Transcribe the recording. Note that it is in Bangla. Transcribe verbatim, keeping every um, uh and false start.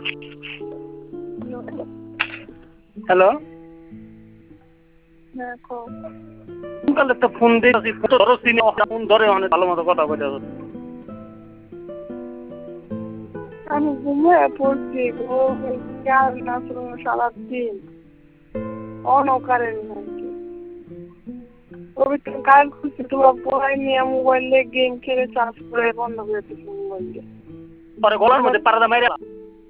হ্যালো দেখো কালে তো ফোন দিয়েছি ধরো সিনে ফোন ধরে অনেক ভালো মতো কথা বলে আমি ঘুমিয়ে পড়ছি গো খেয়াল না সারাদিন অনকারের নাকি পবিত্র কাল খুঁজছি তোমার পড়াই নিয়ে মোবাইলে গেম খেলে চার্জ করে বন্ধ করে দিচ্ছি মোবাইলে পরে গলার মধ্যে পারাদা মাইরা